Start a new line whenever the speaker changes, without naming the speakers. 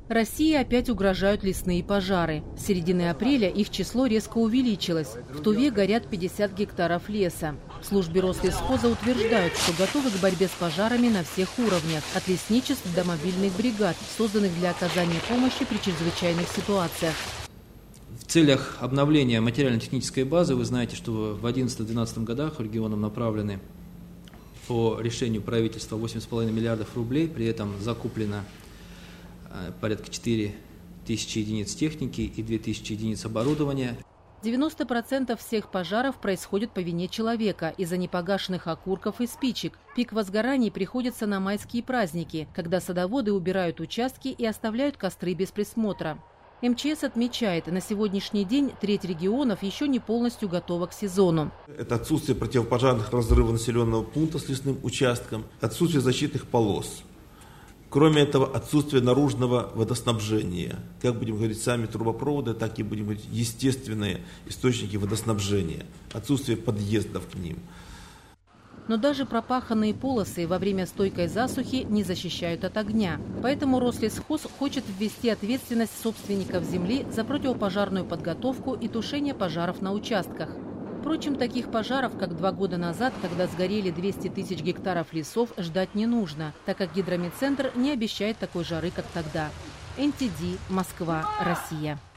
России опять угрожают лесные пожары. С середины апреля их число резко увеличилось. В Туве горят 50 гектаров леса. В службе Рослесхоза утверждают, что готовы к борьбе с пожарами на всех уровнях, от лесничеств до мобильных бригад, созданных для оказания помощи при чрезвычайных ситуациях.
В целях обновления материально-технической базы, вы знаете, что в 2011-2012 годах регионам направлены по решению правительства 8,5 миллиардов рублей, при этом закуплено порядка 4 тысячи единиц техники и 2 тысячи единиц оборудования.
90% всех пожаров происходит по вине человека из-за непогашенных окурков и спичек. Пик возгораний приходится на майские праздники, когда садоводы убирают участки и оставляют костры без присмотра. МЧС отмечает, на сегодняшний день треть регионов еще не полностью готова к сезону.
Это отсутствие противопожарных разрывов населенного пункта с лесным участком, отсутствие защитных полос. Кроме этого, отсутствие наружного водоснабжения. Как будем говорить, сами трубопроводы, так и будем говорить естественные источники водоснабжения. Отсутствие подъездов к ним.
Но даже пропаханные полосы во время стойкой засухи не защищают от огня. Поэтому Рослесхоз хочет ввести ответственность собственников земли за противопожарную подготовку и тушение пожаров на участках. Впрочем, таких пожаров, как 2 года назад, когда сгорели 200 тысяч гектаров лесов, ждать не нужно, так как Гидромедцентр не обещает такой жары, как тогда. НТД, Москва, Россия.